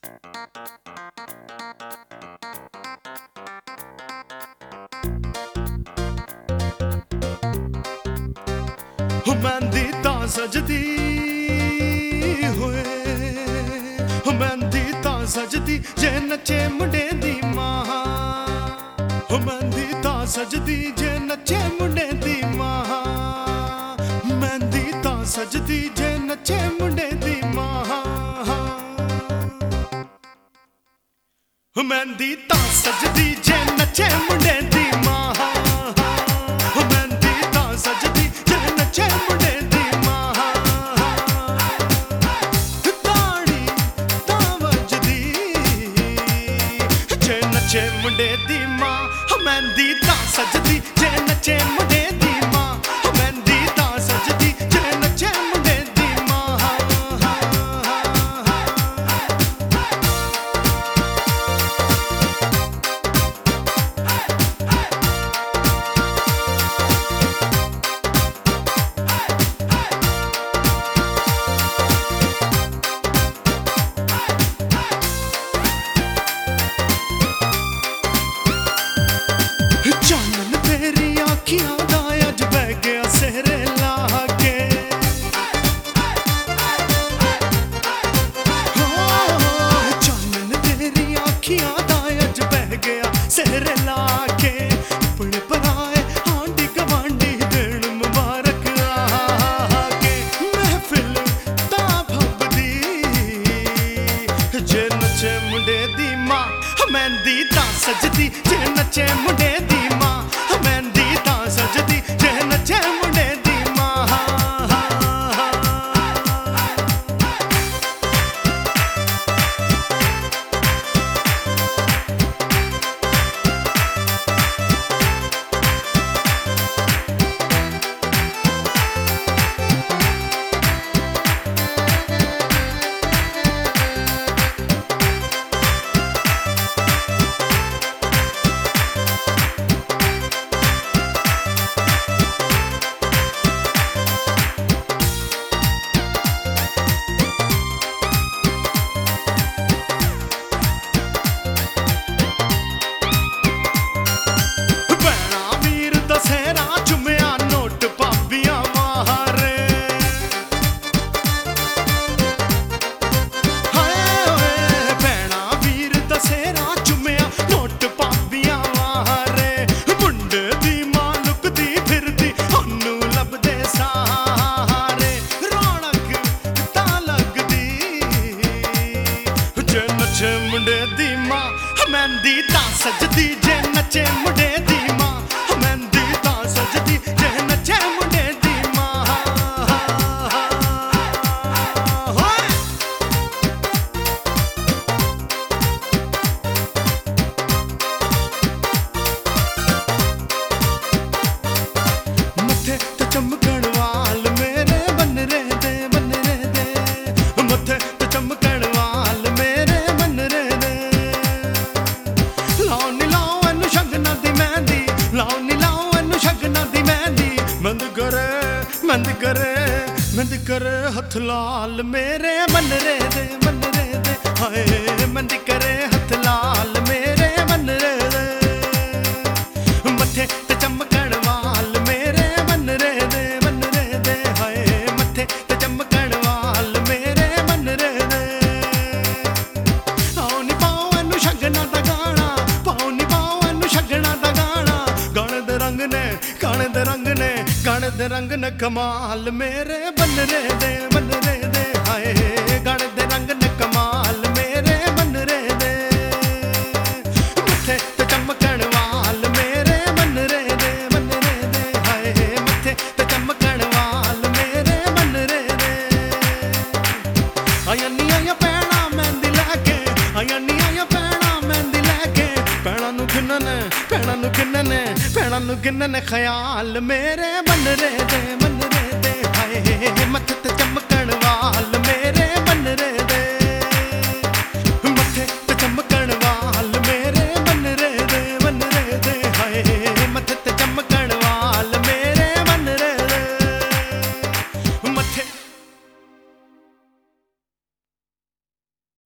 मेहंदी तां सजदी होए, मेहंदी तां सजदी जे नचे मुंडे दी मां। मेहंदी तां सजदी जे नचे मुंडे दी मां। मेहंदी तां सजदी जे नचे मुंडे दी मां। मेहंदी तां सजदी जे नचे मुंडे दी मां। मुंडे दी मां मेहंदी तां सजदी जे नचे मुंडे दी मां। मेहंदी तां सजदी जे नचे मुंडे दी मां। चानन तेरी आँखियां दा अज बह गया सेहरे लाके। चानन तेरी आँखियां दा अज बह गया सेहरे लाके। अपने पराए आंडी गवांडी दिन मुबारक आके। महफिल ता भबदी जे नचे मुंडे दी मां। मेहंदी तां सजदी जे नचे मुंडे दी मां। मेहंदी तां सजदी जे नचे मुंडे दी मां। मुंडे दी मां मेहंदी तां सजदी जे नचे मुंडे दी मां। मेहंदी तां सजदी जे नचे मुंडे दी मां। मथे ते चमकण वाल मेरे बन रे दे, बन रे दे। मथे ते चमकण वाल मेरे बन रे दे। लाओ नी लाओ एनू शगना दी मेहंदी। लाओ नी लाओ एनू शगना दी मेहंदी। मंद करे मंद करे मंद करे हथ लाल मेरे बन रे दे, बन रे दे। हाय मंद करे हथ लाल मेरे बन रे दे। मथे ते चमकण वाल मेरे बन रे दे, बन रे दे। हाय मथे ते चमकण वाल मेरे बन रे दे। आओ नी पाओ एनू शगना दा गाना। पाओ नी पाओ एनू शगना दा गाना। गाने दे रंग ने गाने दे रंग ने गाने दे रंग ने कमाल मेरे बन रे दे, बन रे दे। हाय गाने दे रंग ने कमाल मेरे बन रे दे। मथे ते चमकण वाल मेरे बन रे दे, बन रे दे। हाय मथे ते चमकण वाल मेरे बन रे दे। आया नी आया पैना मेहंदी लैके। आया नी आया पैना मेहंदी लैके। पैना नू किन्ने पैना नू किन्ने पैना नू किन्ने ख्याल मेरे बन रे दे, बन रे दे। हाय मथे ते चमक